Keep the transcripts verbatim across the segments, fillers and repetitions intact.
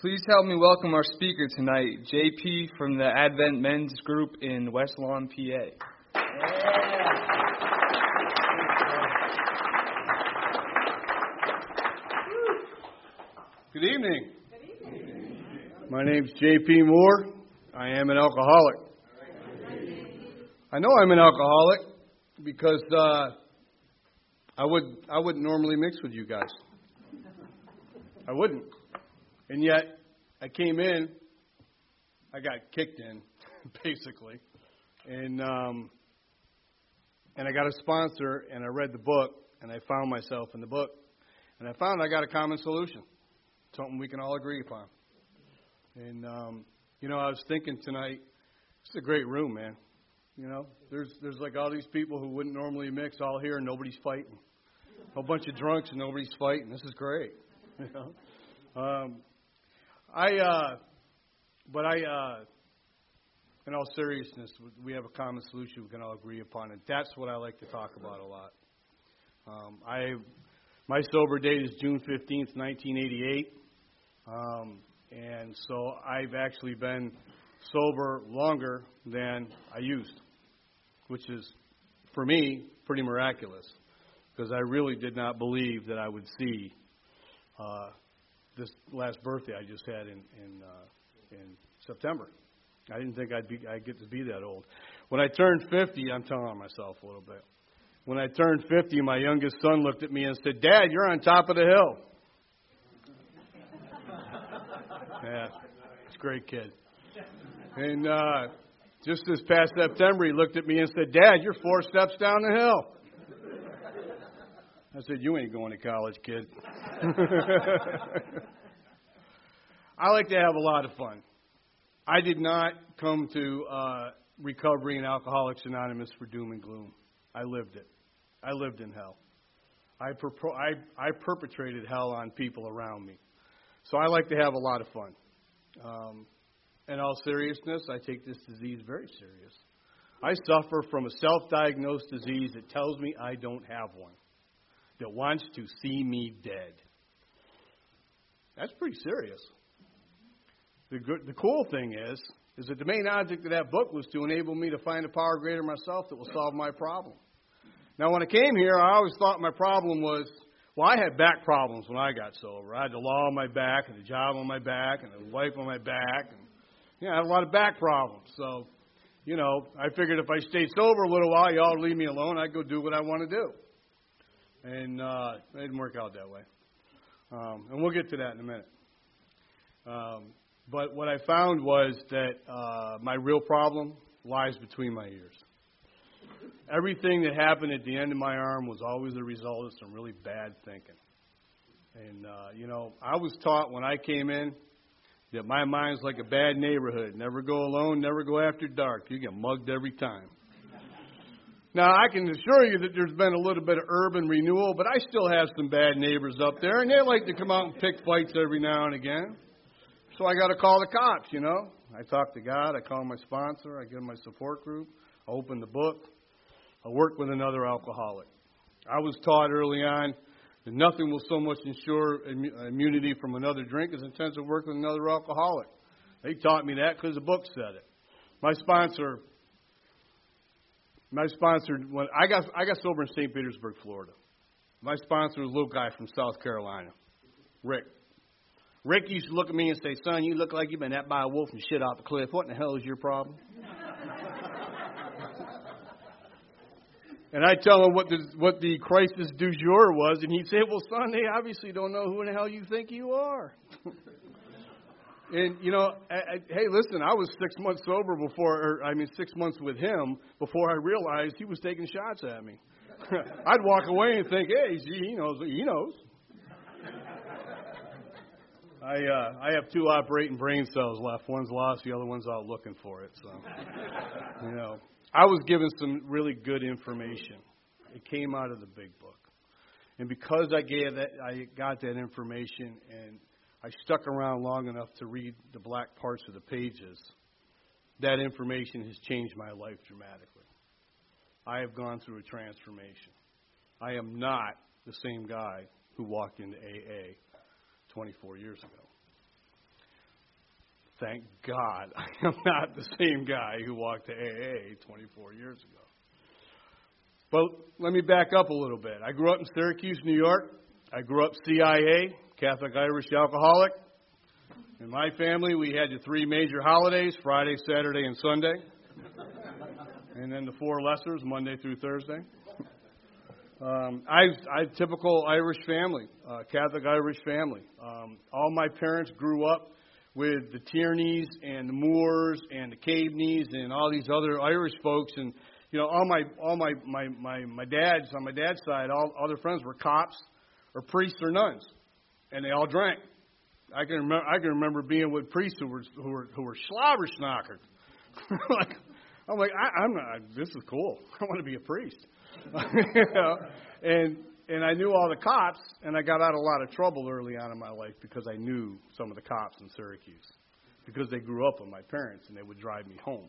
Please help me welcome our speaker tonight, J P from the Advent Men's Group in West Lawn, P A. Yeah. Good evening. Good evening. My name's J P Moore. I am an alcoholic. I know I'm an alcoholic because uh, I would I wouldn't normally mix with you guys. I wouldn't. And yet, I came in, I got kicked in, basically. And um, and I got a sponsor, and I read the book, and I found myself in the book. And I found I got a common solution, something we can all agree upon. And, um, you know, I was thinking tonight, it's a great room, man. You know, there's there's like all these people who wouldn't normally mix all here, and nobody's fighting. A whole bunch of drunks, and nobody's fighting. This is great. You know? Um, I, uh, but I, uh, in all seriousness, we have a common solution we can all agree upon, and that's what I like to talk about a lot. Um, I, my sober date is June fifteenth, nineteen eighty-eight, um, and so I've actually been sober longer than I used, which is, for me, pretty miraculous, because I really did not believe that I would see uh, this last birthday I just had in in, uh, in September. I didn't think I'd be I'd get to be that old. When I turned fifty, I'm telling on myself a little bit. When I turned fifty, my youngest son looked at me and said, "Dad, you're on top of the hill." Yeah, it's a great kid. And uh, just this past September, he looked at me and said, "Dad, you're four steps down the hill." I said, "You ain't going to college, kid." I like to have a lot of fun. I did not come to uh, recovery and Alcoholics Anonymous for doom and gloom. I lived it. I lived in hell. I, perpo- I, I perpetrated hell on people around me. So I like to have a lot of fun. Um, in all seriousness, I take this disease very serious. I suffer from a self-diagnosed disease that tells me I don't have one, that wants to see me dead. That's pretty serious. The good, the cool thing is, is that the main object of that book was to enable me to find a power greater than myself that will solve my problem. Now, when I came here, I always thought my problem was, well, I had back problems when I got sober. I had the law on my back, and the job on my back, and the wife on my back, and yeah, I had a lot of back problems. So, you know, I figured if I stayed sober a little while, y'all would leave me alone. I'd go do what I want to do. And uh, it didn't work out that way. Um, and we'll get to that in a minute. Um, but what I found was that uh, my real problem lies between my ears. Everything that happened at the end of my arm was always the result of some really bad thinking. And, uh, you know, I was taught when I came in that my mind's like a bad neighborhood. Never go alone, never go after dark. You get mugged every time. Now, I can assure you that there's been a little bit of urban renewal, but I still have some bad neighbors up there, and they like to come out and pick fights every now and again. So I got to call the cops, you know. I talk to God, I call my sponsor, I give my support group, I open the book, I work with another alcoholic. I was taught early on that nothing will so much ensure immunity from another drink as intensive work with another alcoholic. They taught me that because the book said it. My sponsor... My sponsor, when I got I got sober in Saint Petersburg, Florida. My sponsor was a little guy from South Carolina, Rick. Rick used to look at me and say, "Son, you look like you've been ate by a wolf and shit off the cliff. What in the hell is your problem?" And I tell him what the what the crisis du jour was, and he'd say, "Well, son, they obviously don't know who in the hell you think you are." And, you know, I, I, hey, listen, I was six months sober before, or, I mean, six months with him before I realized he was taking shots at me. I'd walk away and think, hey, he knows, he knows. I uh, I have two operating brain cells left. One's lost, the other one's out looking for it. So, you know, I was given some really good information. It came out of the big book. And because I gave that, I got that information and I stuck around long enough to read the black parts of the pages, that information has changed my life dramatically. I have gone through a transformation. I am not the same guy who walked into A A twenty-four years ago. Thank God I am not the same guy who walked to A A twenty-four years ago. But let me back up a little bit. I grew up in Syracuse, New York. I grew up C I A, Catholic Irish Alcoholic. In my family, we had the three major holidays, Friday, Saturday, and Sunday. And then the four lessers, Monday through Thursday. Um, I, I typical Irish family, uh, Catholic Irish family. Um, all my parents grew up with the Tierneys and the Moores and the Cavenys and all these other Irish folks. And, you know, all my all my, my, my, my dad's, on my dad's side, all other friends were cops or priests or nuns. And they all drank. I can remember I can remember being with priests who were who were who were slobberschnockers. like I'm like I, I'm not. This is cool. I want to be a priest. you know? And and I knew all the cops, and I got out of a lot of trouble early on in my life because I knew some of the cops in Syracuse because they grew up with my parents and they would drive me home,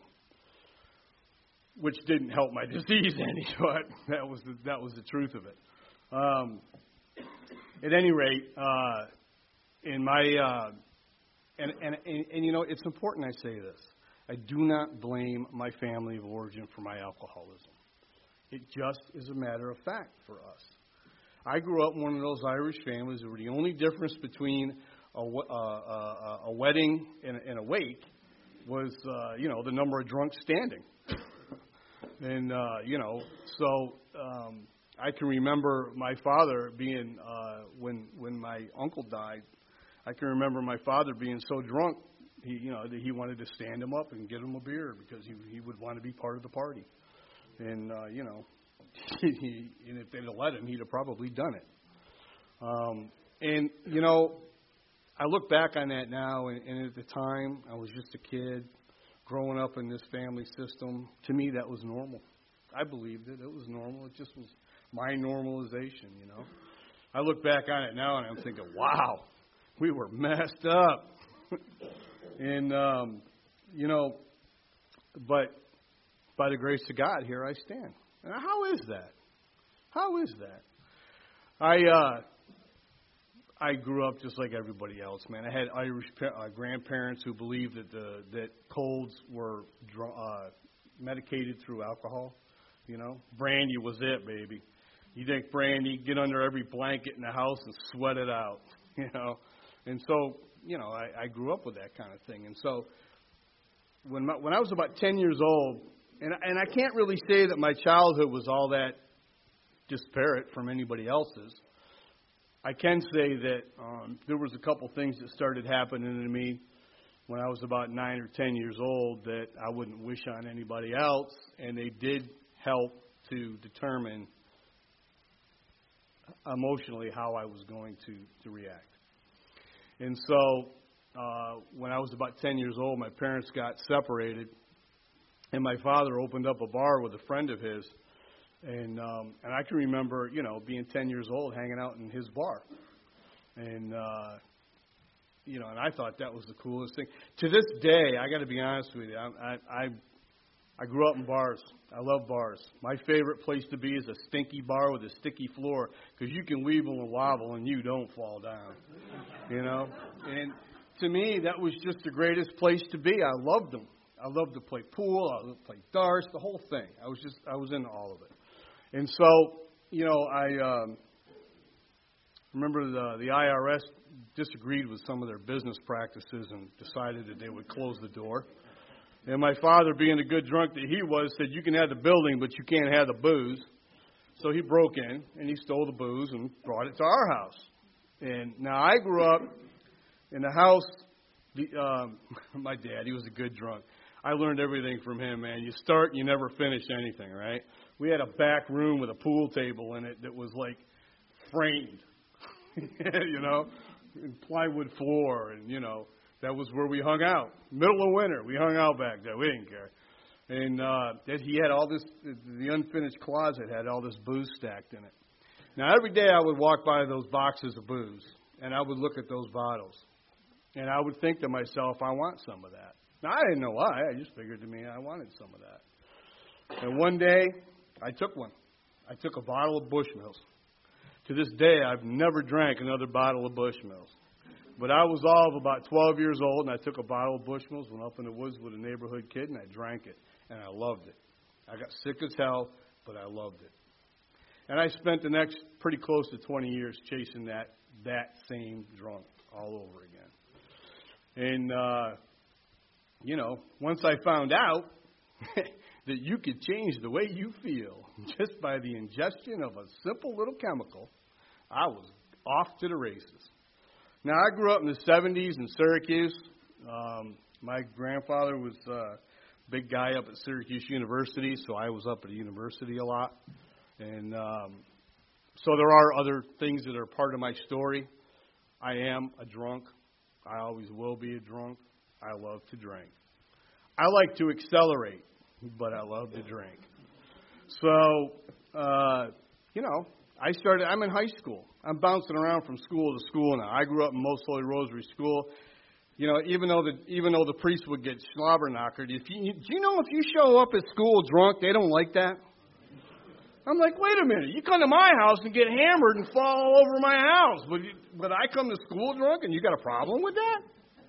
which didn't help my disease any. But that was the, that was the truth of it. Um, at any rate. Uh, In my, uh, and, and, and, and, you know, it's important I say this. I do not blame my family of origin for my alcoholism. It just is a matter of fact for us. I grew up in one of those Irish families where the only difference between a, a, a, a wedding and, and a wake was, uh, you know, the number of drunks standing. and, uh, you know, so um, I can remember my father being, uh, when when my uncle died, I can remember my father being so drunk, he, you know, that he wanted to stand him up and get him a beer because he he would want to be part of the party. And, uh, you know, he, and if they'd have let him, he'd have probably done it. Um, and, you know, I look back on that now, and, and at the time, I was just a kid growing up in this family system. To me, that was normal. I believed it. It was normal. It just was my normalization, you know. I look back on it now, and I'm thinking, wow. We were messed up. and, um, you know, but by the grace of God, here I stand. And how is that? How is that? I uh, I grew up just like everybody else, man. I had Irish pa- uh, grandparents who believed that the, that colds were dr- uh, medicated through alcohol. You know, brandy was it, baby. You drink brandy, get under every blanket in the house and sweat it out. You know. And so, you know, I, I grew up with that kind of thing. And so when my, when I was about ten years old, and, and I can't really say that my childhood was all that disparate from anybody else's. I can say that um, there was a couple things that started happening to me when I was about nine or ten years old that I wouldn't wish on anybody else, and they did help to determine emotionally how I was going to, to react. And so uh, when I was about ten years old, my parents got separated, and my father opened up a bar with a friend of his. And um, and I can remember, you know, being ten years old, hanging out in his bar. And, uh, you know, and I thought that was the coolest thing. To this day, I got to be honest with you, I, I, I grew up in bars. I love bars. My favorite place to be is a stinky bar with a sticky floor because you can weeble and wobble and you don't fall down, you know. And to me, that was just the greatest place to be. I loved them. I loved to play pool. I loved to play darts, the whole thing. I was just, I was into all of it. And so, you know, I um, remember the, the I R S disagreed with some of their business practices and decided that they would close the door. And my father, being the good drunk that he was, said, you can have the building, but you can't have the booze. So he broke in, and he stole the booze and brought it to our house. And now I grew up in the house, the, um, my dad, he was a good drunk. I learned everything from him, man. You start and you never finish anything, right? We had a back room with a pool table in it that was like framed, you know, and plywood floor, and, you know, that was where we hung out. Middle of winter, we hung out back there. We didn't care. And uh, he had all this, the unfinished closet had all this booze stacked in it. Now, every day I would walk by those boxes of booze, and I would look at those bottles. And I would think to myself, I want some of that. Now, I didn't know why. I just figured to me I wanted some of that. And one day, I took one. I took a bottle of Bushmills. To this day, I've never drank another bottle of Bushmills. But I was all of about twelve years old, and I took a bottle of Bushmills, went up in the woods with a neighborhood kid, and I drank it, and I loved it. I got sick as hell, but I loved it. And I spent the next pretty close to twenty years chasing that that same drunk all over again. And, uh, you know, once I found out that you could change the way you feel just by the ingestion of a simple little chemical, I was off to the races. Now, I grew up in the seventies in Syracuse. Um, my grandfather was a big guy up at Syracuse University, so I was up at the university a lot. And um, so there are other things that are part of my story. I am a drunk. I always will be a drunk. I love to drink. I like to accelerate, but I love to drink. So, uh, you know, I started, I'm in high school. I'm bouncing around from school to school now. I grew up in Most Holy Rosary School. You know, even though the even though the priest would get slobber-knockered, if you, do you know if you show up at school drunk, they don't like that? I'm like, wait a minute, you come to my house and get hammered and fall all over my house, but, you, but I come to school drunk and you got a problem with that?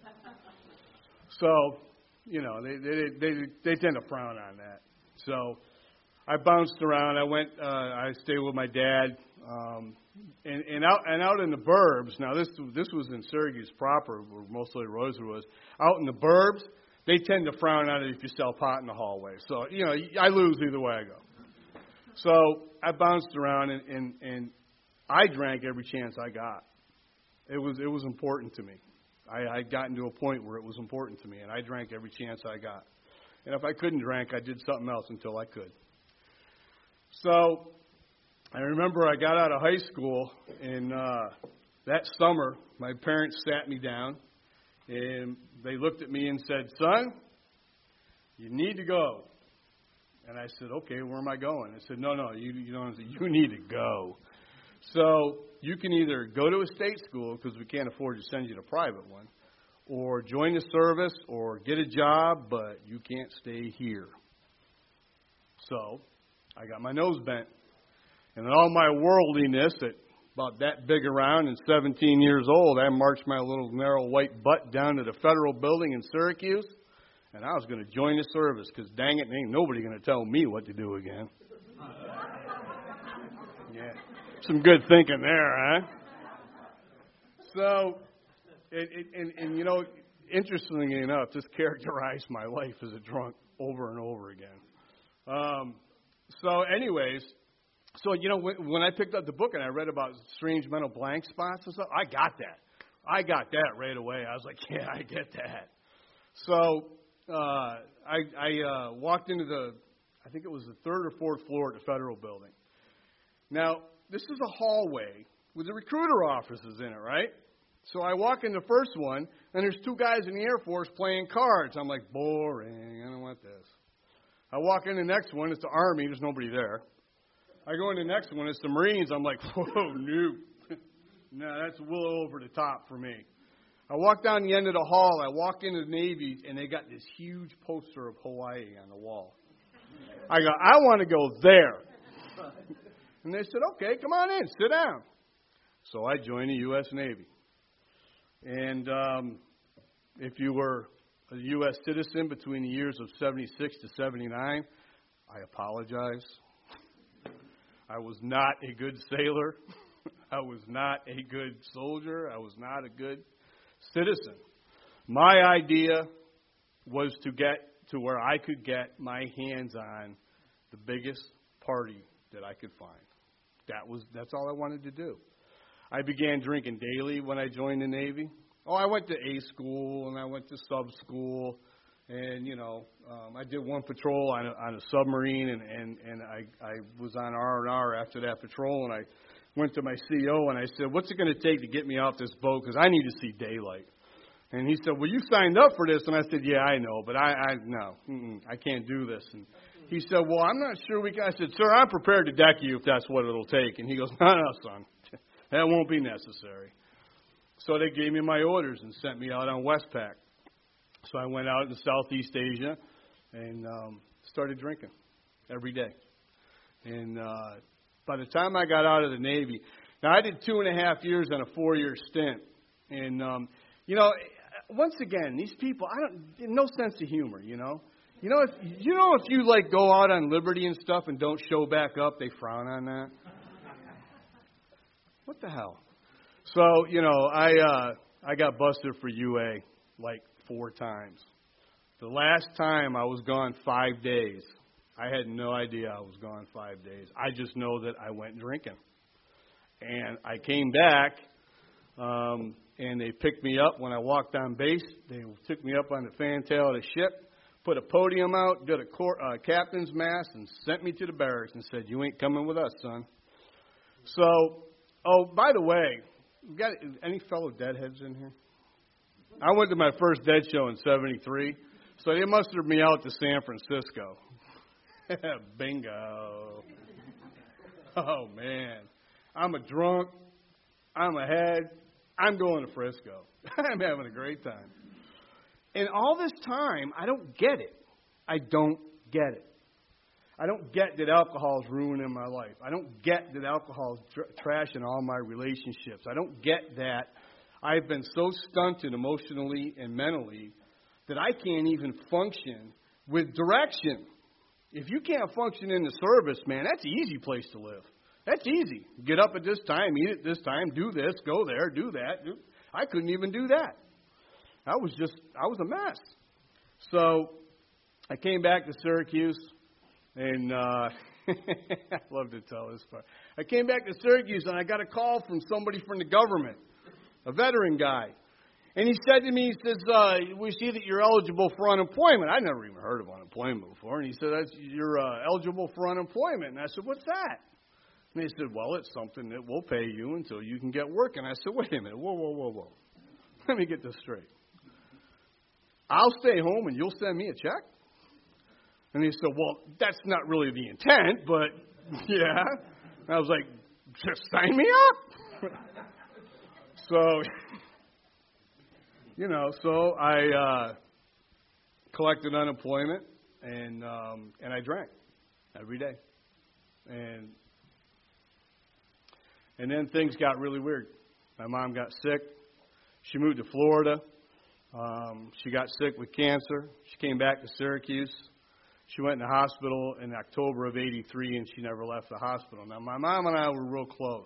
So, you know, they, they they they tend to frown on that. So I bounced around. I went. Uh, I stayed with my dad, um, and and out and out in the burbs. Now this this was in Syracuse proper, where Most Holy Rosary was. Out in the burbs, they tend to frown on it if you sell pot in the hallway. So you know, I lose either way I go. So I bounced around, and, and, and I drank every chance I got. It was it was important to me. I I'd gotten to a point where it was important to me, and I drank every chance I got. And if I couldn't drink, I did something else until I could. So I remember I got out of high school, and uh, that summer, my parents sat me down, and they looked at me and said, "Son, you need to go." And I said, "Okay, where am I going?" I said, no, no, you, you don't. You need to go. So you can either go to a state school, because we can't afford to send you to a private one, or join the service, or get a job, but you can't stay here. So I got my nose bent. And in all my worldliness, at about that big around and seventeen years old, I marched my little narrow white butt down to the federal building in Syracuse. And I was going to join the service because, dang it, ain't nobody going to tell me what to do again. Yeah, some good thinking there, huh? So, it, it, and, and, you know, interestingly enough, this characterized my life as a drunk over and over again. Um, so, anyways, so, you know, when, when I picked up the book and I read about strange mental blank spots and stuff, I got that. I got that right away. I was like, yeah, I get that. So, Uh, I, I uh, walked into the, I think it was the third or fourth floor at the federal building. Now, this is a hallway with the recruiter offices in it, right? So I walk in the first one, and there's two guys in the Air Force playing cards. I'm like, boring, I don't want this. I walk in the next one, it's the Army, there's nobody there. I go in the next one, it's the Marines. I'm like, whoa, no. No, that's a little over the top for me. I walk down the end of the hall, I walk into the Navy, and they got this huge poster of Hawaii on the wall. I go, I want to go there. And they said, okay, come on in, sit down. So I joined the U S Navy. And um, if you were a U S citizen between the years of seventy-six to seventy-nine, I apologize. I was not a good sailor. I was not a good soldier. I was not a good citizen. My idea was to get to where I could get my hands on the biggest party that I could find. That was that's all I wanted to do. I began drinking daily when I joined the Navy. Oh, I went to A school and I went to sub school, and you know, um, I did one patrol on a, on a submarine, and and and I I was on R and R after that patrol, and I went to my C O and I said, what's it going to take to get me off this boat? Because I need to see daylight. And he said, well, you signed up for this. And I said, yeah, I know, but I, I no, mm-mm, I can't do this. And he said, well, I'm not sure we can. I said, sir, I'm prepared to deck you if that's what it'll take. And he goes, no, no, son, that won't be necessary. So they gave me my orders and sent me out on Westpac. So I went out in Southeast Asia and um, started drinking every day. And uh, by the time I got out of the Navy, now I did two and a half years on a four-year stint. And um, You know, once again, these people, I don't, no sense of humor, you know. You know, if you know if you like go out on liberty and stuff and don't show back up, they frown on that. What the hell? So, you know, I uh, I got busted for U A like four times. The last time I was gone five days. I had no idea I was gone five days. I just know that I went drinking. And I came back, um, and they picked me up when I walked on base. They took me up on the fantail of the ship, put a podium out, did a cor- uh, captain's mast, and sent me to the barracks and said, "You ain't coming with us, son." So, oh, by the way, you got any fellow deadheads in here? I went to my first Dead show in seventy-three, so they mustered me out to San Francisco. Bingo. Oh, man. I'm a drunk. I'm ahead. I'm going to Frisco. I'm having a great time. And all this time, I don't get it. I don't get it. I don't get that alcohol is ruining my life. I don't get that alcohol is tr- trashing all my relationships. I don't get that I've been so stunted emotionally and mentally that I can't even function with direction. If you can't function in the service, man, that's an easy place to live. That's easy. Get up at this time, eat at this time, do this, go there, do that. Do. I couldn't even do that. I was just, I was a mess. So I came back to Syracuse, and uh, I love to tell this part. I came back to Syracuse, and I got a call from somebody from the government, a veteran guy. And he said to me, he says, uh, we see that you're eligible for unemployment. I'd never even heard of unemployment before. And he said, That's, you're uh, eligible for unemployment. And I said, what's that? And they said, well, it's something that will pay you until you can get work. And I said, wait a minute, whoa, whoa, whoa, whoa. Let me get this straight. I'll stay home and you'll send me a check? And he said, well, that's not really the intent, but yeah. And I was like, just sign me up. So, you know, so I uh, collected unemployment and um, and I drank every day. And And then things got really weird. My mom got sick. She moved to Florida. Um, she got sick with cancer. She came back to Syracuse. She went in the hospital in October of eighty-three, and she never left the hospital. Now, my mom and I were real close.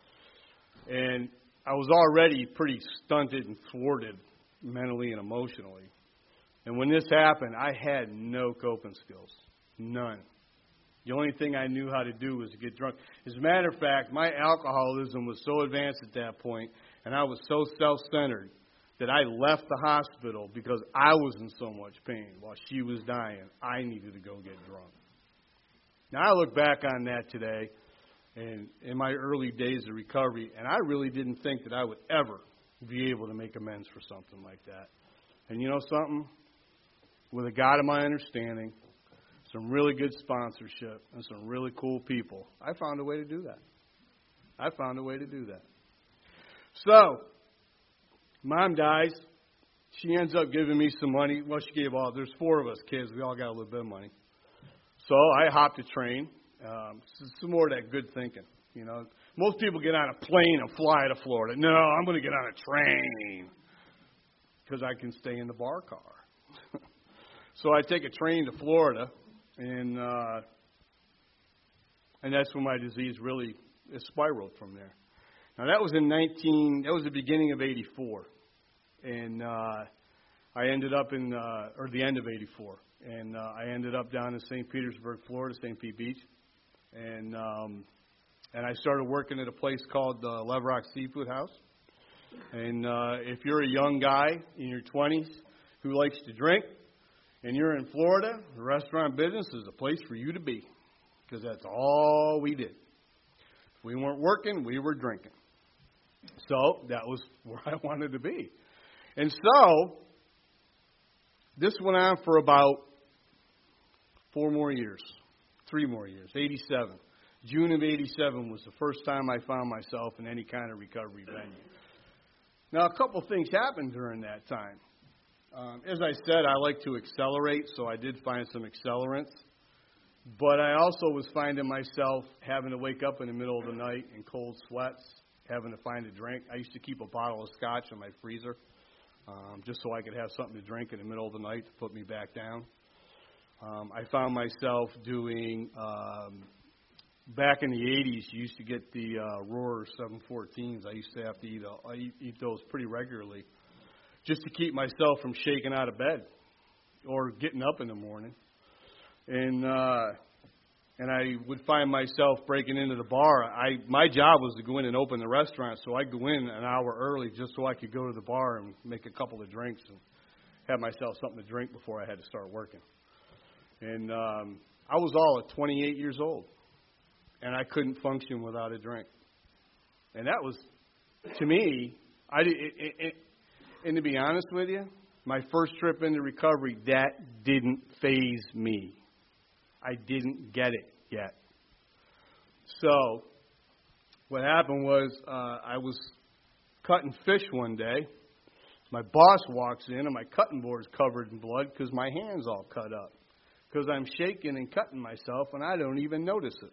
And I was already pretty stunted and thwarted mentally and emotionally. And when this happened, I had no coping skills. None. The only thing I knew how to do was to get drunk. As a matter of fact, my alcoholism was so advanced at that point, and I was so self-centered that I left the hospital because I was in so much pain while she was dying. I needed to go get drunk. Now, I look back on that today and in my early days of recovery, and I really didn't think that I would ever be able to make amends for something like that. And you know something? With a God of my understanding, some really good sponsorship, and some really cool people, I found a way to do that. I found a way to do that. So, Mom dies. She ends up giving me some money. Well, she gave all, there's four of us kids. We all got a little bit of money. So I hopped a train. Um, some more of that good thinking. You know, most people get on a plane and fly to Florida. No, I'm going to get on a train because I can stay in the bar car. So I take a train to Florida, and uh, and that's when my disease really it spiraled from there. Now that was in nineteen. That was the beginning of eighty-four, and uh, I ended up in uh, or the end of eighty-four, and uh, I ended up down in Saint Petersburg, Florida, Saint Pete Beach, and um, and I started working at a place called the Leverock Seafood House. And uh, if you're a young guy in your twenties who likes to drink, and you're in Florida, the restaurant business is a place for you to be, because that's all we did. If we weren't working, we were drinking. So that was where I wanted to be. And so this went on for about four more years, three more years, eighty-seven. June of eighty-seven was the first time I found myself in any kind of recovery venue. Now, a couple things happened during that time. Um, as I said, I like to accelerate, so I did find some accelerants. But I also was finding myself having to wake up in the middle of the night in cold sweats, having to find a drink. I used to keep a bottle of scotch in my freezer. um, just so I could have something to drink in the middle of the night to put me back down. Um, I found myself doing, um, back in the eighties, you used to get the uh, Roar seven fourteens. I used to have to eat, uh, I eat, eat those pretty regularly just to keep myself from shaking out of bed or getting up in the morning. And uh, and I would find myself breaking into the bar. I my job was to go in and open the restaurant, so I'd go in an hour early just so I could go to the bar and make a couple of drinks and have myself something to drink before I had to start working. And um, I was all at twenty-eight years old, and I couldn't function without a drink. And that was, to me, I it, it, it, and to be honest with you, my first trip into recovery, that didn't faze me. I didn't get it yet. So what happened was uh, I was cutting fish one day. My boss walks in, and my cutting board's covered in blood because my hand's all cut up. Because I'm shaking and cutting myself, and I don't even notice it.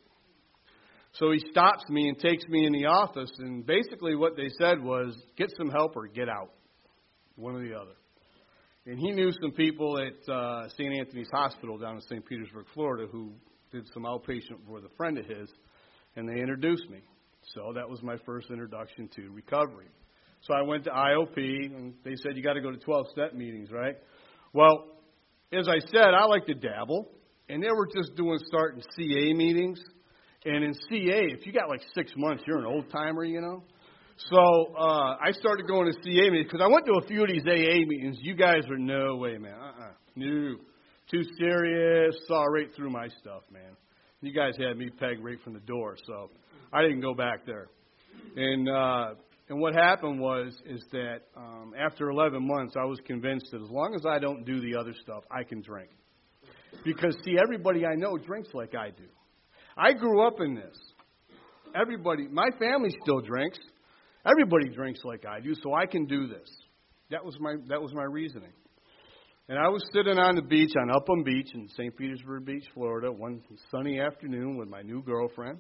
So he stops me and takes me in the office, and basically what they said was, get some help or get out, one or the other. And he knew some people at uh, Saint Anthony's Hospital down in Saint Petersburg, Florida, who did some outpatient with a friend of his, and they introduced me. So that was my first introduction to recovery. So I went to I O P, and they said, you got to go to twelve-step meetings, right? Well, as I said, I like to dabble, and they were just doing starting C A meetings. And in C A, if you got like six months, you're an old-timer, you know. So uh, I started going to C A meetings because I went to a few of these A A meetings. You guys were, no way, man. Uh-uh. No. Too serious. Saw right through my stuff, man. You guys had me pegged right from the door, so I didn't go back there. And uh, and what happened was is that um, after eleven months, I was convinced that as long as I don't do the other stuff, I can drink. Because, see, everybody I know drinks like I do. I grew up in this. Everybody, my family still drinks. Everybody drinks like I do, so I can do this. That was my that was my reasoning. And I was sitting on the beach on Upham Beach in Saint Petersburg Beach, Florida, one sunny afternoon with my new girlfriend.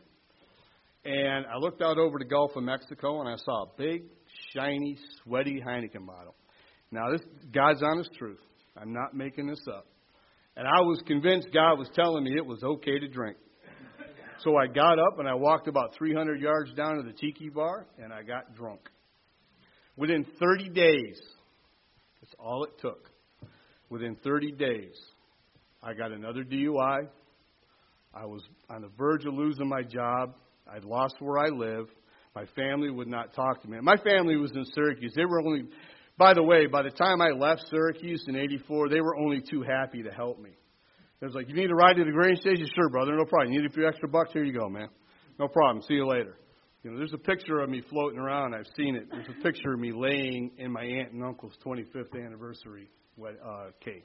And I looked out over the Gulf of Mexico, and I saw a big, shiny, sweaty Heineken bottle. Now, this God's honest truth. I'm not making this up. And I was convinced God was telling me it was okay to drink. So I got up and I walked about three hundred yards down to the tiki bar, and I got drunk. Within thirty days, that's all it took. Within thirty days, I got another D U I. I was on the verge of losing my job. I'd lost where I live. My family would not talk to me. My family was in Syracuse. They were only, by the way, by the time I left Syracuse in eighty-four, they were only too happy to help me. It was like, you need a ride to the grain station? Sure, brother, no problem. You need a few extra bucks? Here you go, man. No problem. See you later. You know, there's a picture of me floating around. I've seen it. There's a picture of me laying in my aunt and uncle's twenty-fifth anniversary uh, cake.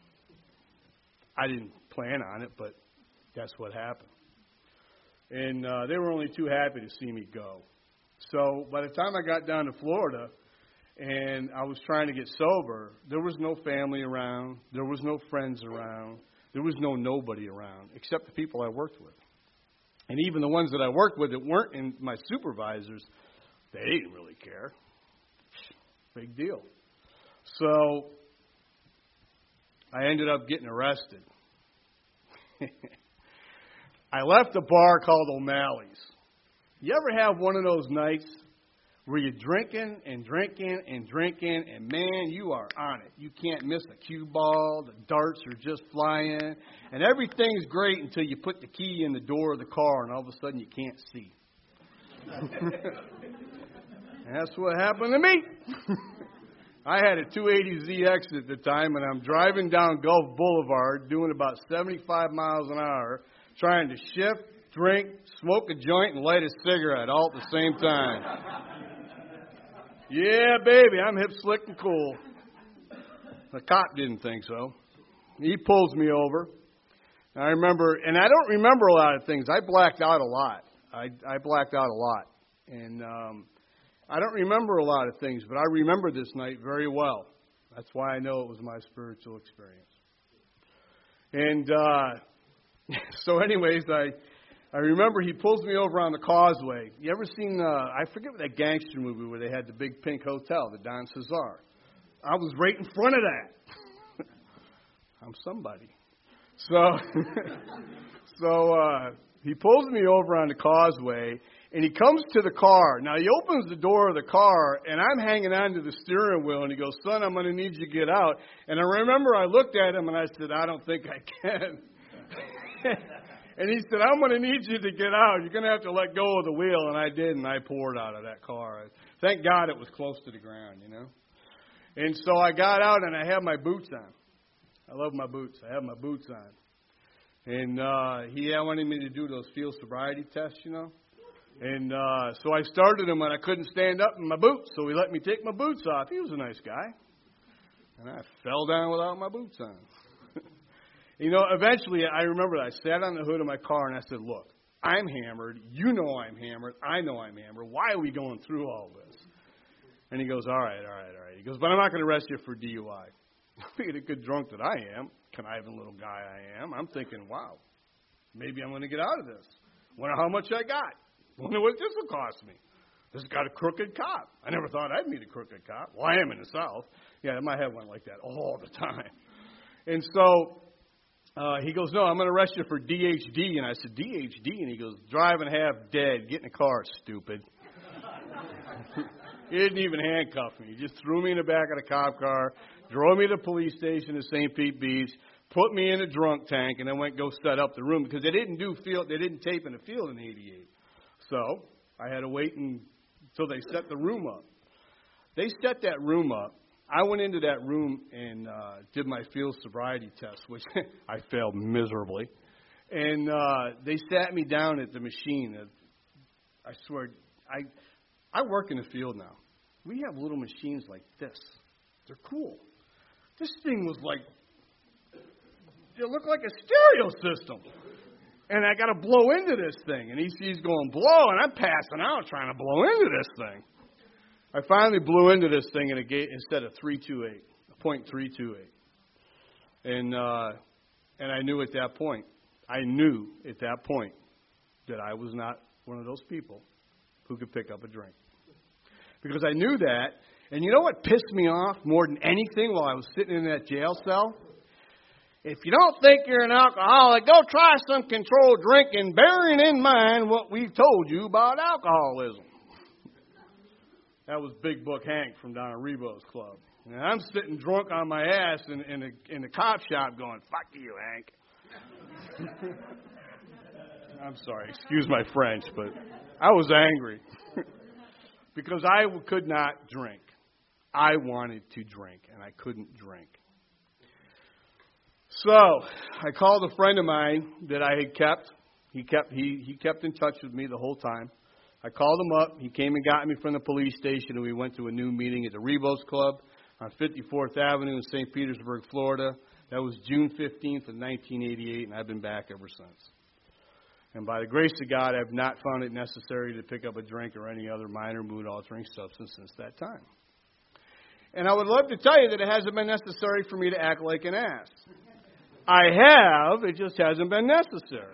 I didn't plan on it, but that's what happened. And uh, they were only too happy to see me go. So by the time I got down to Florida and I was trying to get sober, there was no family around. There was no friends around. There was no nobody around except the people I worked with. And even the ones that I worked with that weren't in my supervisors, they didn't really care. Big deal. So I ended up getting arrested. I left a bar called O'Malley's. You ever have one of those nights where you're drinking and drinking and drinking, and, man, you are on it. You can't miss a cue ball. The darts are just flying. And everything's great until you put the key in the door of the car, and all of a sudden you can't see. That's what happened to me. I had a two eighty Z X at the time, and I'm driving down Gulf Boulevard doing about seventy-five miles an hour, trying to shift, drink, smoke a joint, and light a cigarette all at the same time. Yeah, baby, I'm hip, slick, and cool. The cop didn't think so. He pulls me over. I remember, and I don't remember a lot of things. I blacked out a lot. I, I blacked out a lot. And um, I don't remember a lot of things, but I remember this night very well. That's why I know it was my spiritual experience. And uh, so anyways, I... I remember he pulls me over on the causeway. You ever seen, uh, I forget what that gangster movie where they had the big pink hotel, the Don Cesar. I was right in front of that. I'm somebody. So, so uh, he pulls me over on the causeway, and he comes to the car. Now, he opens the door of the car, and I'm hanging onto the steering wheel, and he goes, son, I'm going to need you to get out. And I remember I looked at him, and I said, I don't think I can. And he said, I'm going to need you to get out. You're going to have to let go of the wheel. And I did, and I poured out of that car. Thank God it was close to the ground, you know. And so I got out, and I had my boots on. I love my boots. I have my boots on. And uh, he wanted me to do those field sobriety tests, you know. And uh, so I started him, and I couldn't stand up in my boots, so he let me take my boots off. He was a nice guy. And I fell down without my boots on. You know, eventually, I remember I sat on the hood of my car, and I said, look, I'm hammered. You know I'm hammered. I know I'm hammered. Why are we going through all this? And he goes, all right, all right, all right. He goes, but I'm not going to arrest you for D U I. Being a good drunk that I am, conniving little guy I am, I'm thinking, wow, maybe I'm going to get out of this. Wonder how much I got. Wonder what this will cost me. This has got a crooked cop. I never thought I'd meet a crooked cop. Well, I am in the South. Yeah, I might have one like that all the time. And so uh, he goes, no, I'm going to arrest you for D H D. And I said, D H D? And he goes, driving half dead. Get in the car, stupid. He didn't even handcuff me. He just threw me in the back of the cop car, drove me to the police station in Saint Pete Beach, put me in a drunk tank, and then went go set up the room because they didn't do field. They didn't tape in the field in eighty-eight. So I had to wait until they set the room up. They set that room up. I went into that room and uh, did my field sobriety test, which I failed miserably. And uh, they sat me down at the machine. I swear, I I work in the field now. We have little machines like this. They're cool. This thing was like, it looked like a stereo system. And I got to blow into this thing. And he sees going, blow, and I'm passing out trying to blow into this thing. I finally blew into this thing in a gate instead of three two eight, point three two eight. And, uh, and I knew at that point, I knew at that point that I was not one of those people who could pick up a drink. Because I knew that. And you know what pissed me off more than anything while I was sitting in that jail cell? If you don't think you're an alcoholic, go try some controlled drinking, bearing in mind what we've told you about alcoholism. That was Big Book Hank from down at Rebo's Club. And I'm sitting drunk on my ass in, in, the, in the cop shop going, fuck you, Hank. I'm sorry, excuse my French, but I was angry. Because I could not drink. I wanted to drink, and I couldn't drink. So I called a friend of mine that I had kept. He kept he he kept in touch with me the whole time. I called him up. He came and got me from the police station, and we went to a new meeting at the Rebos Club on fifty-fourth Avenue in Saint Petersburg, Florida. That was June fifteenth of nineteen eighty-eight, and I've been back ever since. And by the grace of God, I've not found it necessary to pick up a drink or any other minor mood-altering substance since that time. And I would love to tell you that it hasn't been necessary for me to act like an ass. I have, it just hasn't been necessary.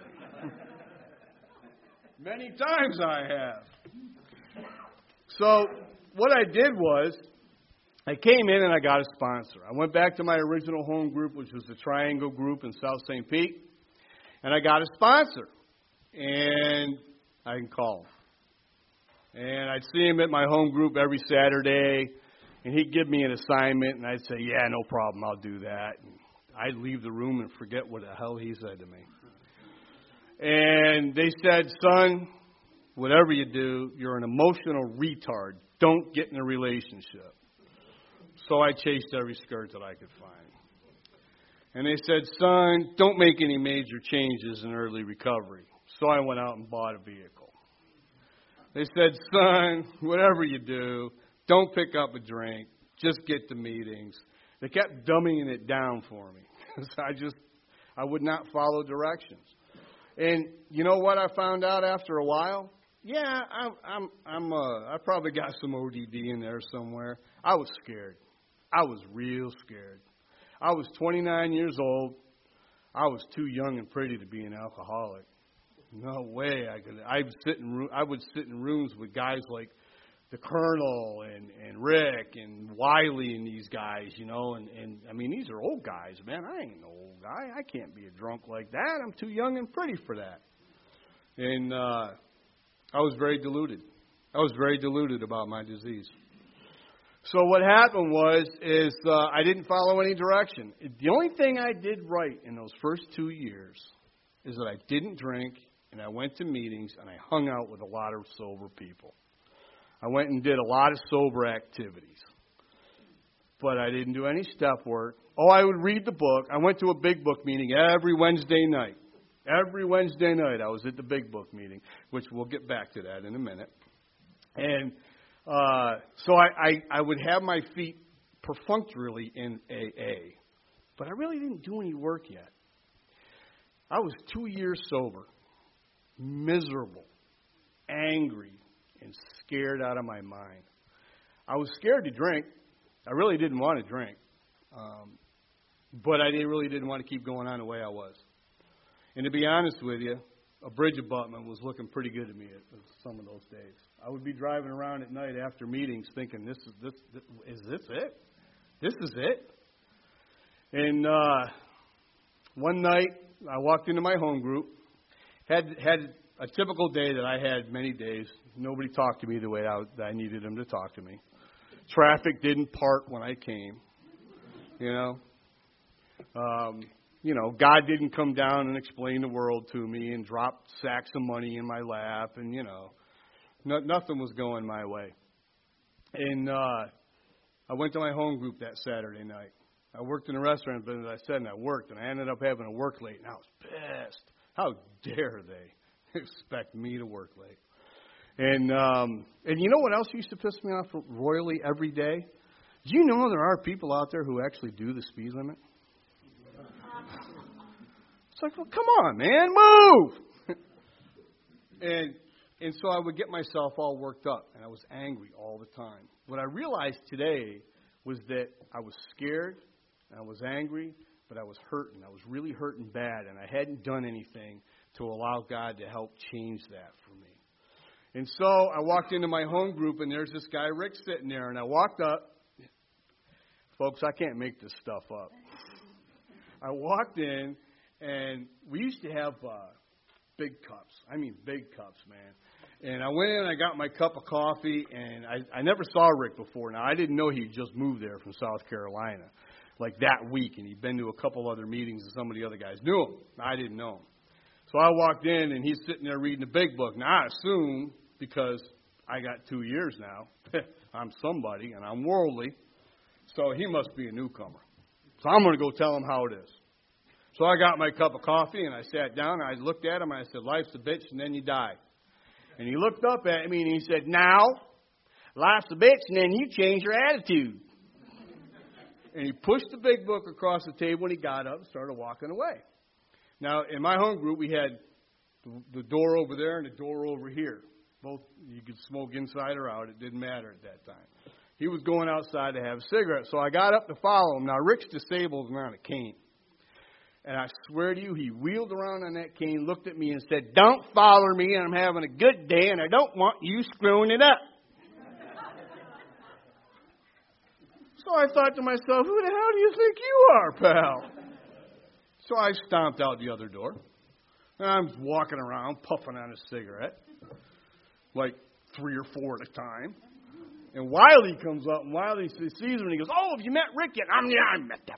Many times I have. So what I did was, I came in and I got a sponsor. I went back to my original home group, which was the Triangle Group in South Saint Pete, and I got a sponsor. And I can call him. And I'd see him at my home group every Saturday, and he'd give me an assignment, and I'd say, yeah, no problem, I'll do that. And I'd leave the room and forget what the hell he said to me. And they said, son, whatever you do, you're an emotional retard. Don't get in a relationship. So I chased every skirt that I could find. And they said, son, don't make any major changes in early recovery. So I went out and bought a vehicle. They said, son, whatever you do, don't pick up a drink. Just get to meetings. They kept dumbing it down for me. I just, I would not follow directions. And you know what I found out after a while? Yeah, I'm, I'm, I'm, uh, I probably got some O D D in there somewhere. I was scared. I was real scared. I was twenty-nine years old. I was too young and pretty to be an alcoholic. No way I could. I'd sit in, I would sit in rooms with guys like the Colonel and, and Rick and Wiley and these guys, you know, and, and I mean, these are old guys, man. I ain't no old guy. I can't be a drunk like that. I'm too young and pretty for that. And uh, I was very deluded. I was very deluded about my disease. So what happened was, is uh, I didn't follow any direction. The only thing I did right in those first two years is that I didn't drink, and I went to meetings, and I hung out with a lot of sober people. I went and did a lot of sober activities. But I didn't do any step work. Oh, I would read the book. I went to a big book meeting every Wednesday night. Every Wednesday night I was at the big book meeting, which we'll get back to that in a minute. And uh, so I, I, I would have my feet perfunctorily in A A. But I really didn't do any work yet. I was two years sober, miserable, angry, and scared out of my mind. I was scared to drink. I really didn't want to drink. Um, but I didn't, really didn't want to keep going on the way I was. And to be honest with you, a bridge abutment was looking pretty good to me at some of those days. I would be driving around at night after meetings thinking, this is this, this is this it? This is it? And uh, one night, I walked into my home group, had had a typical day that I had many days. Nobody talked to me the way I, that I needed them to talk to me. Traffic didn't part when I came, you know. Um, you know, God didn't come down and explain the world to me and drop sacks of money in my lap, and, you know, no, nothing was going my way. And uh, I went to my home group that Saturday night. I worked in a restaurant, but as I said, and I worked, and I ended up having to work late, and I was pissed. How dare they expect me to work late? And um, and you know what else used to piss me off royally every day? Do you know there are people out there who actually do the speed limit? It's like, well, come on, man, move! and and so I would get myself all worked up, and I was angry all the time. What I realized today was that I was scared, and I was angry, but I was hurting. I was really hurting bad, and I hadn't done anything to allow God to help change that for me. And so I walked into my home group, and there's this guy, Rick, sitting there. And I walked up. Folks, I can't make this stuff up. I walked in, and we used to have uh, big cups. I mean, big cups, man. And I went in, and I got my cup of coffee, and I, I never saw Rick before. Now, I didn't know he'd just moved there from South Carolina, like that week. And he'd been to a couple other meetings, and some of the other guys knew him. I didn't know him. So I walked in, and he's sitting there reading the big book. Now, I assume, because I got two years now, I'm somebody, and I'm worldly, so he must be a newcomer. So I'm going to go tell him how it is. So I got my cup of coffee, and I sat down, and I looked at him, and I said, life's a bitch, and then you die. And he looked up at me, and he said, now, life's a bitch, and then you change your attitude. And he pushed the big book across the table, and he got up and started walking away. Now, in my home group, we had the door over there and the door over here. Both, you could smoke inside or out. It didn't matter at that time. He was going outside to have a cigarette, so I got up to follow him. Now, Rick's disabled and on a cane. And I swear to you, he wheeled around on that cane, looked at me, and said, don't follow me, and I'm having a good day, and I don't want you screwing it up. So I thought to myself, who the hell do you think you are, pal? So I stomped out the other door. And I'm walking around, puffing on a cigarette, like three or four at a time. And Wiley comes up, and Wiley sees me, and he goes, oh, have you met Rick yet? I'm, yeah, I met that.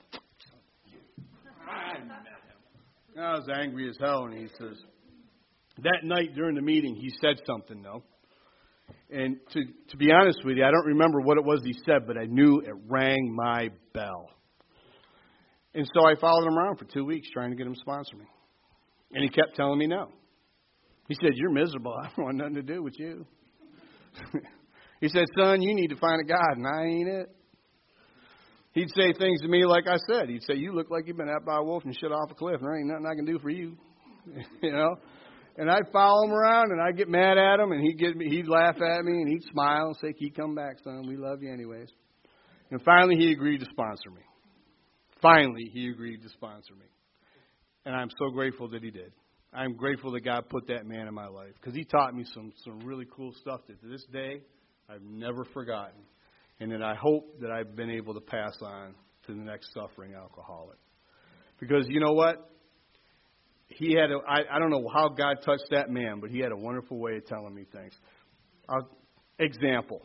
I met him. And I was angry as hell, and he says, that night during the meeting, he said something, though. And to, to be honest with you, I don't remember what it was he said, but I knew it rang my bell. And so I followed him around for two weeks trying to get him to sponsor me. And he kept telling me no. He said, you're miserable. I don't want nothing to do with you. He said, son, you need to find a God, and I ain't it. He'd say things to me like I said. He'd say, you look like you've been out by a wolf and shit off a cliff, and there ain't nothing I can do for you. You know? And I'd follow him around, and I'd get mad at him, and he'd get me, he'd laugh at me, and he'd smile and say, keep coming back, son. We love you anyways. And finally, he agreed to sponsor me. Finally, he agreed to sponsor me. And I'm so grateful that he did. I'm grateful that God put that man in my life because he taught me some, some really cool stuff that to this day I've never forgotten. And that I hope that I've been able to pass on to the next suffering alcoholic. Because you know what? He had a, I, I don't know how God touched that man, but he had a wonderful way of telling me things. Uh, example.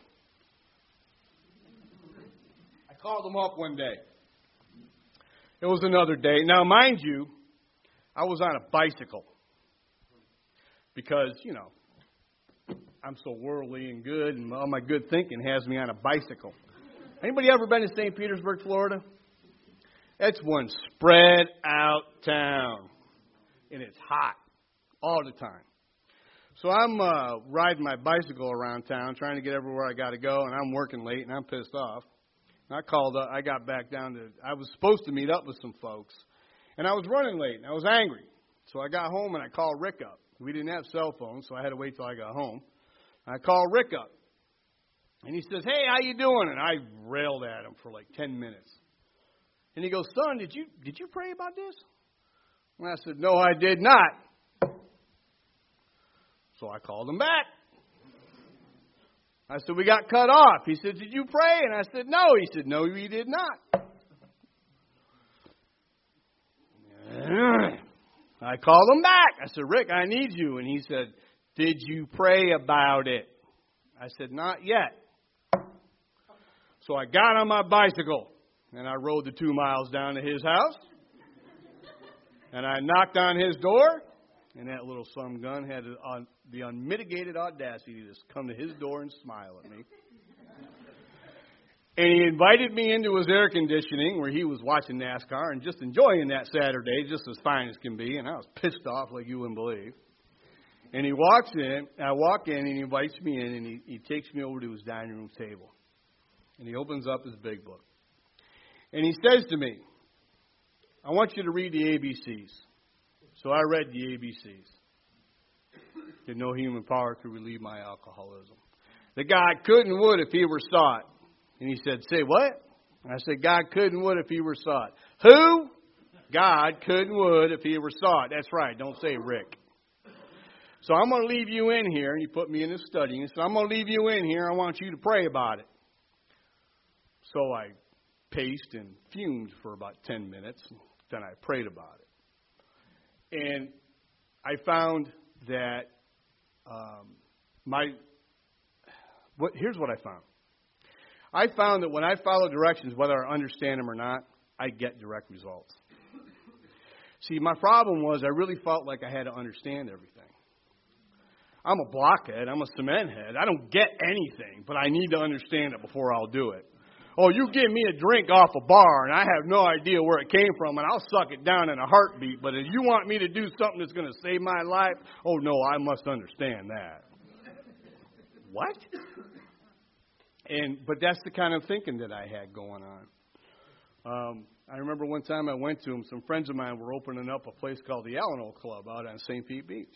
I called him up one day. It was another day. Now, mind you, I was on a bicycle. Because, you know, I'm so worldly and good, and all my good thinking has me on a bicycle. Anybody ever been to Saint Petersburg, Florida? It's one spread out town. And it's hot all the time. So I'm uh, riding my bicycle around town, trying to get everywhere I got to go, and I'm working late, and I'm pissed off. And I called up, I got back down to, I was supposed to meet up with some folks, and I was running late, and I was angry. So I got home, and I called Rick up. We didn't have cell phones, so I had to wait till I got home. I called Rick up, and he says, "Hey, how you doing?" And I railed at him for like ten minutes. And he goes, "Son, did you did you pray about this?" And I said, "No, I did not." So I called him back. I said, "We got cut off." He said, "Did you pray?" And I said, "No." He said, "No, we did not." I called him back. I said, "Rick, I need you." And he said, "Did you pray about it?" I said, "Not yet." So I got on my bicycle, and I rode the two miles down to his house. And I knocked on his door, and that little some gun had the unmitigated audacity to just come to his door and smile at me. And he invited me into his air conditioning where he was watching NASCAR and just enjoying that Saturday just as fine as can be. And I was pissed off like you wouldn't believe. And he walks in, I walk in, and he invites me in, and he, he takes me over to his dining room table. And he opens up his big book. And he says to me, "I want you to read the A B Cs." So I read the A B Cs. That no human power could relieve my alcoholism. That God could and would if he were sought. And he said, "Say what?" And I said, "God could and would if he were sought." Who? God could and would if he were sought. That's right. Don't say Rick. So I'm going to leave you in here. And he put me in his study. And he said, "I'm going to leave you in here. I want you to pray about it." So I paced and fumed for about ten minutes. Then I prayed about it. And I found that um, my, what, here's what I found. I found that when I follow directions, whether I understand them or not, I get direct results. See, my problem was I really felt like I had to understand everything. I'm a blockhead. I'm a cement head. I don't get anything, but I need to understand it before I'll do it. Oh, you give me a drink off a bar, and I have no idea where it came from, and I'll suck it down in a heartbeat. But if you want me to do something that's going to save my life, oh, no, I must understand that. What? And but that's the kind of thinking that I had going on. Um, I remember one time I went to them, some friends of mine were opening up a place called the Alano Club out on Saint Pete Beach.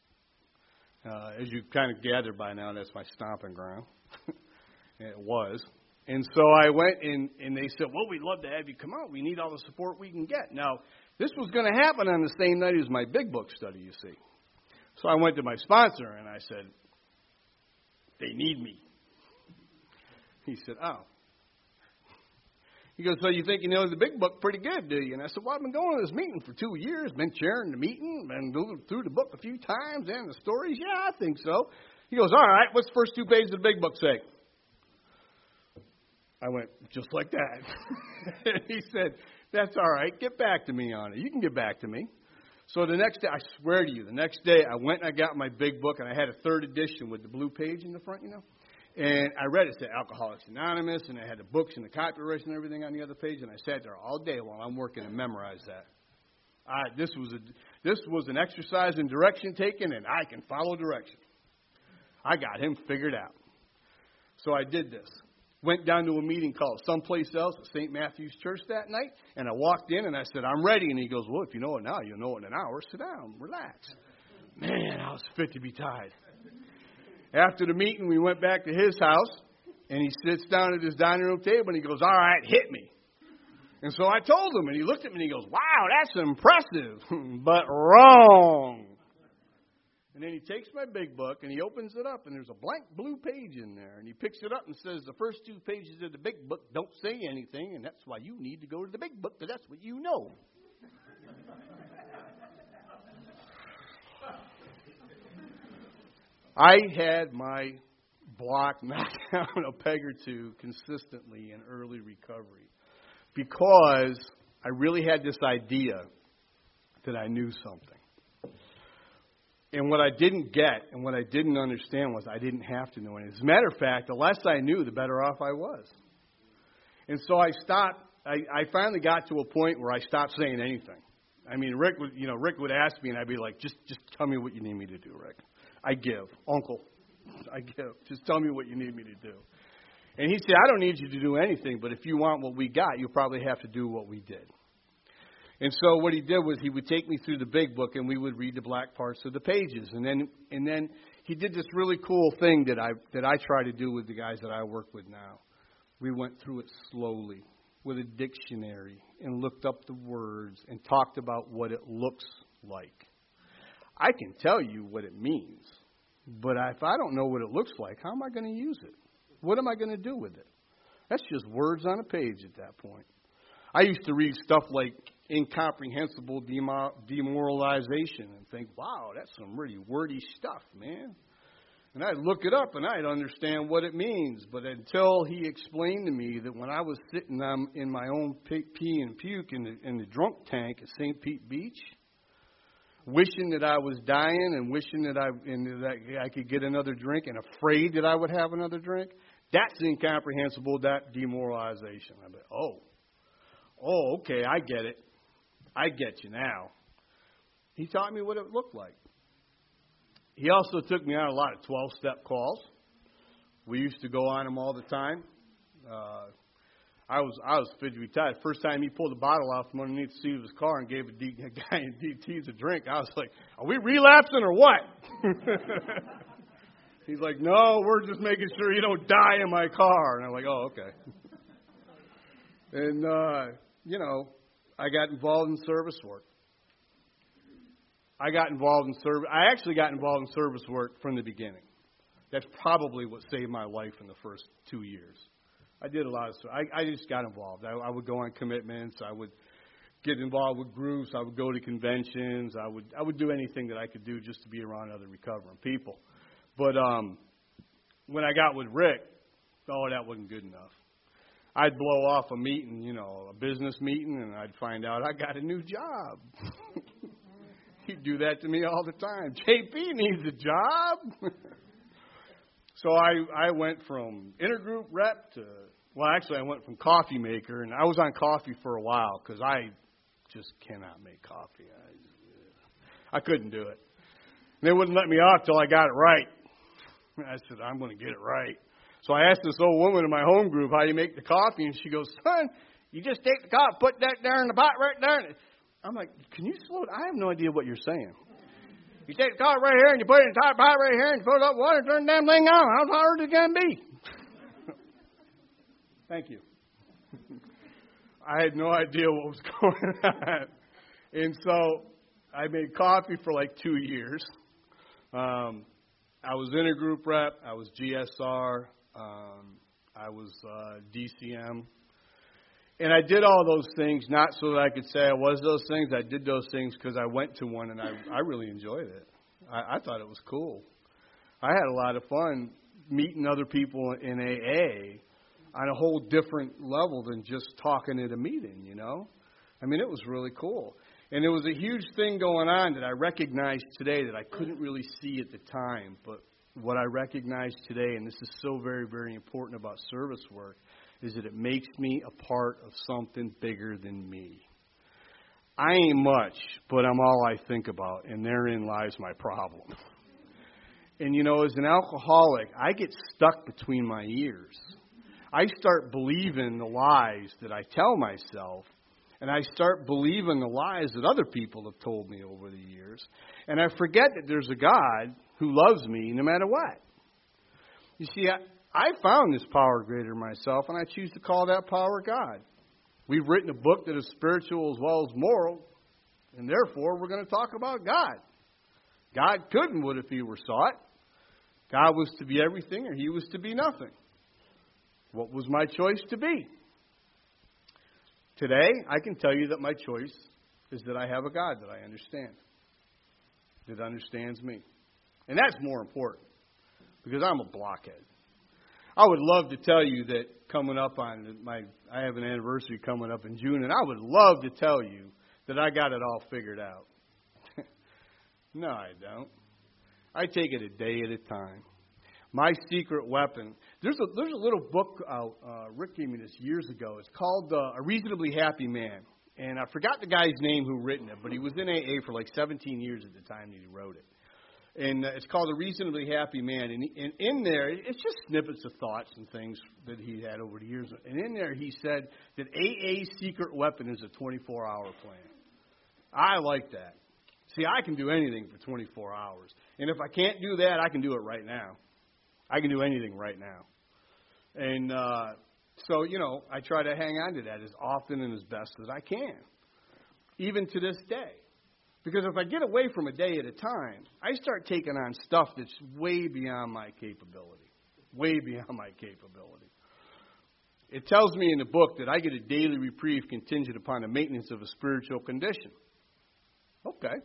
Uh, as you kind of gathered by now, that's my stomping ground. It was. And so I went, and, and they said, "Well, we'd love to have you come out. We need all the support we can get." Now, this was going to happen on the same night as my big book study, you see. So I went to my sponsor, and I said, "They need me." He said, "Oh." He goes, "So you think you know the big book pretty good, do you?" And I said, "Well, I've been going to this meeting for two years, been chairing the meeting, been through the book a few times, and the stories. Yeah, I think so." He goes, "All right, what's the first two pages of the big book say?" I went, "Just like that." He said, "That's all right. Get back to me on it. You can get back to me." So the next day, I swear to you, the next day I went and I got my big book, and I had a third edition with the blue page in the front, you know. And I read it. It said Alcoholics Anonymous, and I had the books and the copyrights and everything on the other page, and I sat there all day while I'm working and memorized that. I, this was a this was an exercise in direction taking, and I can follow direction. I got him figured out. So I did this. Went down to a meeting called someplace else at Saint Matthew's Church that night, and I walked in and I said, "I'm ready." And he goes, "Well, if you know it now, you'll know it in an hour. Sit down, relax." Man, I was fit to be tied. After the meeting, we went back to his house, and he sits down at his dining room table, and he goes, "All right, hit me." And so I told him, and he looked at me, and he goes, "Wow, that's impressive, but wrong." And then he takes my big book and he opens it up, and there's a blank blue page in there. And he picks it up and says, the first two pages of the big book don't say anything, and that's why you need to go to the big book, because that's what you know. I had my block knocked down a peg or two consistently in early recovery because I really had this idea that I knew something. And what I didn't get and what I didn't understand was I didn't have to know anything. As a matter of fact, the less I knew, the better off I was. And so I stopped. I, I finally got to a point where I stopped saying anything. I mean, Rick would, you know, Rick would ask me, and I'd be like, just, just tell me what you need me to do, Rick. I give. Uncle, I give. Just tell me what you need me to do. And he said, I don't need you to do anything, but if you want what we got, you'll probably have to do what we did. And so what he did was he would take me through the big book, and we would read the black parts of the pages. And then and then he did this really cool thing that I that I try to do with the guys that I work with now. We went through it slowly with a dictionary and looked up the words and talked about what it looks like. I can tell you what it means, but if I don't know what it looks like, how am I going to use it? What am I going to do with it? That's just words on a page at that point. I used to read stuff like incomprehensible demoralization and think, wow, that's some really wordy stuff, man. And I'd look it up and I'd understand what it means. But until he explained to me that when I was sitting um, in my own pee and puke in the, in the drunk tank at Saint Pete Beach, wishing that I was dying and wishing that I, and that I could get another drink and afraid that I would have another drink, that's incomprehensible, that demoralization. I bet, oh, oh, okay, I get it. I get you now. He taught me what it looked like. He also took me on a lot of twelve-step calls. We used to go on them all the time. Uh, I was I was fidgety tight. First time he pulled the bottle out from underneath the seat of his car and gave a, D, a guy in D T's a drink, I was like, are we relapsing or what? He's like, no, we're just making sure you don't die in my car. And I'm like, oh, okay. And, uh, you know, I got involved in service work. I got involved in service. I actually got involved in service work from the beginning. That's probably what saved my life in the first two years. I did a lot of stuff. I, I just got involved. I, I would go on commitments. I would get involved with groups. I would go to conventions. I would I would do anything that I could do just to be around other recovering people. But um, when I got with Rick, oh, that wasn't good enough. I'd blow off a meeting, you know, a business meeting, and I'd find out I got a new job. He'd do that to me all the time. J P needs a job. So I, I went from intergroup rep to, well, actually I went from coffee maker, and I was on coffee for a while because I just cannot make coffee. I, I couldn't do it. And they wouldn't let me off till I got it right. I said, I'm going to get it right. So I asked this old woman in my home group how you make the coffee, and she goes, son, you just take the coffee, put that there in the pot right there. I'm like, can you slow it? I have no idea what you're saying. You take the coffee right here, and you put it in the top pot right here, and you put it up water, and turn the damn thing on. How hard is it going to be? Thank you. I had no idea what was going on. And so I made coffee for like two years. Um, I was intergroup rep. I was G S R. Um, I was uh, D C M. And I did all those things not so that I could say I was those things. I did those things because I went to one and I, I really enjoyed it. I, I thought it was cool. I had a lot of fun meeting other people in A A on a whole different level than just talking at a meeting, you know. I mean, it was really cool. And there was a huge thing going on that I recognized today that I couldn't really see at the time. But what I recognize today, and this is so very, very important about service work, is that it makes me a part of something bigger than me. I ain't much, but I'm all I think about, and therein lies my problem. And, you know, as an alcoholic, I get stuck between my ears. I start believing the lies that I tell myself, and I start believing the lies that other people have told me over the years. And I forget that there's a God who loves me no matter what. You see, I, I found this power greater myself, and I choose to call that power God. We've written a book that is spiritual as well as moral, and therefore we're going to talk about God. God could and would if he were sought. God was to be everything or he was to be nothing. What was my choice to be? Today, I can tell you that my choice is that I have a God that I understand, that understands me. And that's more important because I'm a blockhead. I would love to tell you that coming up on my, I have an anniversary coming up in June, and I would love to tell you that I got it all figured out. No, I don't. I take it a day at a time. My secret weapon. There's a there's a little book out. Uh, Rick gave me this years ago. It's called uh, A Reasonably Happy Man, and I forgot the guy's name who written it, but he was in A A for like seventeen years at the time that he wrote it. And uh, it's called A Reasonably Happy Man, and, he, and in there it's just snippets of thoughts and things that he had over the years. And in there he said that A A's secret weapon is a twenty-four hour plan. I like that. See, I can do anything for twenty-four hours, and if I can't do that, I can do it right now. I can do anything right now. And uh, so, you know, I try to hang on to that as often and as best as I can, even to this day. Because if I get away from a day at a time, I start taking on stuff that's way beyond my capability, way beyond my capability. It tells me in the book that I get a daily reprieve contingent upon the maintenance of a spiritual condition. Okay.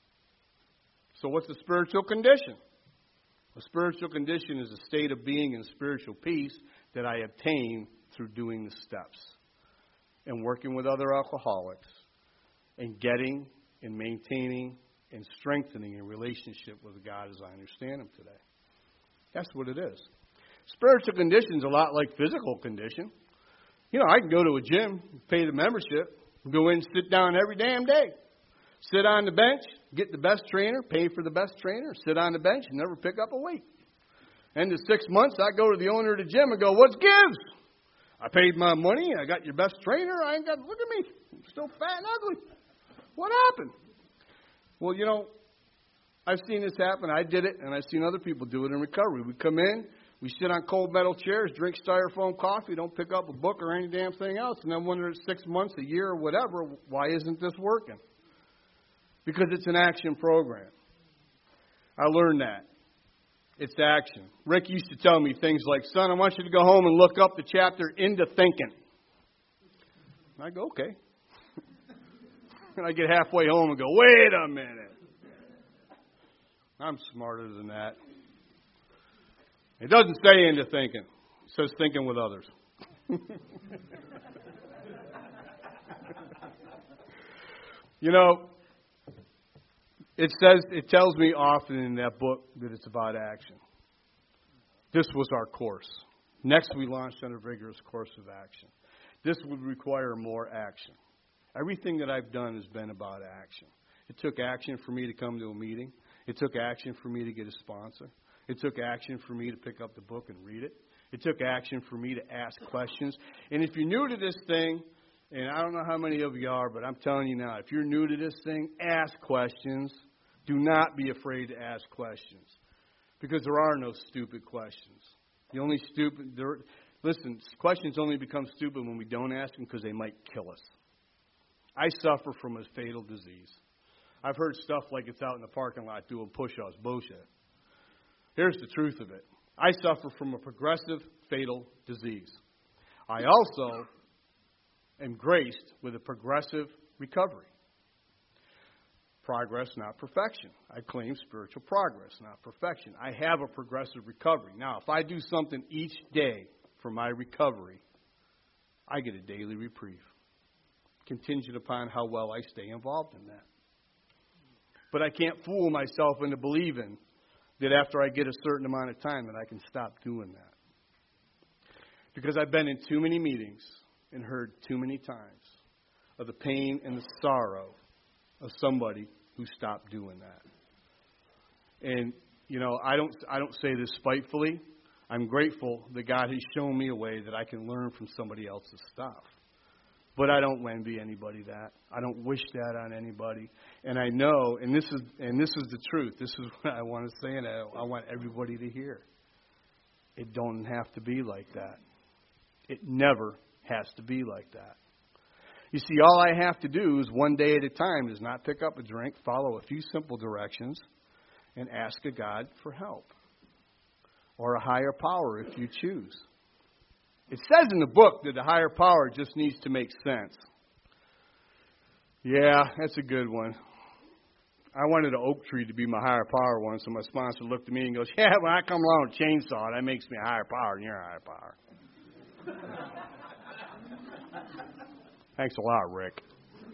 So what's a spiritual condition? A spiritual condition is a state of being in spiritual peace that I obtain through doing the steps and working with other alcoholics and getting and maintaining and strengthening a relationship with God as I understand Him today. That's what it is. Spiritual condition is a lot like physical condition. You know, I can go to a gym, pay the membership, go in and sit down every damn day. Sit on the bench, get the best trainer, pay for the best trainer, sit on the bench and never pick up a weight. End of six months, I go to the owner of the gym and go, "What's gives? I paid my money, I got your best trainer, I ain't got, look at me, I'm still fat and ugly. What happened?" Well, you know, I've seen this happen. I did it, and I've seen other people do it in recovery. We come in, we sit on cold metal chairs, drink styrofoam coffee, don't pick up a book or any damn thing else, and then when it's six months, a year, or whatever, why isn't this working? Because it's an action program. I learned that. It's action. Rick used to tell me things like, "Son, I want you to go home and look up the chapter Into Thinking." And I go, "Okay." And I get halfway home and go, "Wait a minute. I'm smarter than that." It doesn't say into thinking. It says thinking with others. You know, It says, it tells me often in that book that it's about action. This was our course. Next, we launched on a vigorous course of action. This would require more action. Everything that I've done has been about action. It took action for me to come to a meeting. It took action for me to get a sponsor. It took action for me to pick up the book and read it. It took action for me to ask questions. And if you're new to this thing, and I don't know how many of you are, but I'm telling you now, if you're new to this thing, ask questions. Do not be afraid to ask questions, because there are no stupid questions. The only stupid, there, listen, questions only become stupid when we don't ask them because they might kill us. I suffer from a fatal disease. I've heard stuff like it's out in the parking lot doing push-ups. Bullshit. Here's the truth of it. I suffer from a progressive fatal disease. I also am graced with a progressive recovery. Progress, not perfection. I claim spiritual progress, not perfection. I have a progressive recovery. Now, if I do something each day for my recovery, I get a daily reprieve, contingent upon how well I stay involved in that. But I can't fool myself into believing that after I get a certain amount of time that I can stop doing that. Because I've been in too many meetings and heard too many times of the pain and the sorrow of somebody who stopped doing that. And, you know, I don't I don't say this spitefully. I'm grateful that God has shown me a way that I can learn from somebody else's stuff. But I don't envy anybody that. I don't wish that on anybody. And I know, and this is and this is the truth. This is what I want to say, and I, I want everybody to hear. It don't have to be like that. It never has to be like that. You see, all I have to do is one day at a time is not pick up a drink, follow a few simple directions, and ask a God for help. Or a higher power if you choose. It says in the book that the higher power just needs to make sense. Yeah, that's a good one. I wanted an oak tree to be my higher power one, so my sponsor looked at me and goes, yeah, when I come along with a chainsaw, that makes me a higher power than you're a higher power. Thanks a lot, Rick.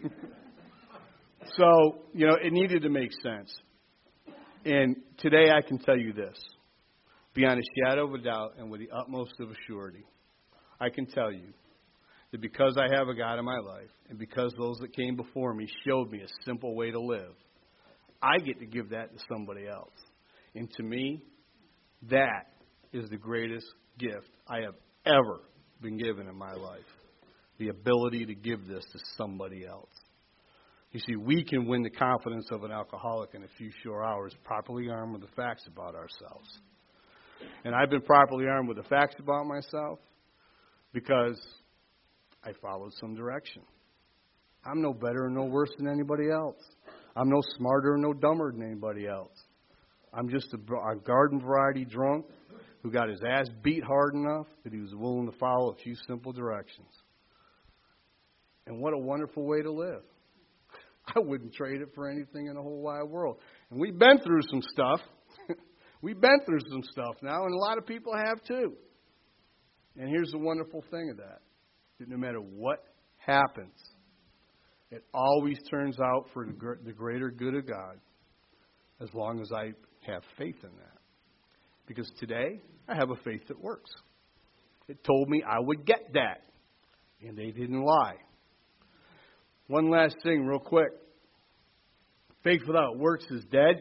So, you know, it needed to make sense. And today I can tell you this. Beyond a shadow of a doubt and with the utmost of a surety, I can tell you that because I have a God in my life and because those that came before me showed me a simple way to live, I get to give that to somebody else. And to me, that is the greatest gift I have ever been given in my life. The ability to give this to somebody else. You see, we can win the confidence of an alcoholic in a few short hours, properly armed with the facts about ourselves. And I've been properly armed with the facts about myself because I followed some direction. I'm no better or no worse than anybody else. I'm no smarter or no dumber than anybody else. I'm just a, a garden variety drunk who got his ass beat hard enough that he was willing to follow a few simple directions. And what a wonderful way to live. I wouldn't trade it for anything in the whole wide world. And we've been through some stuff. We've been through some stuff now, and a lot of people have too. And here's the wonderful thing of that. That no matter what happens, it always turns out for the greater good of God as long as I have faith in that. Because today, I have a faith that works. It told me I would get that. And they didn't lie. One last thing real quick. Faith without works is dead.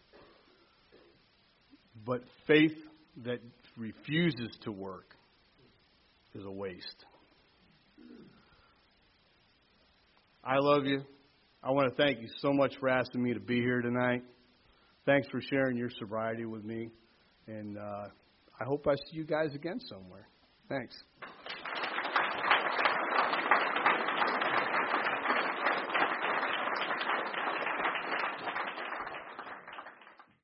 But faith that refuses to work is a waste. I love you. I want to thank you so much for asking me to be here tonight. Thanks for sharing your sobriety with me. And uh, I hope I see you guys again somewhere. Thanks.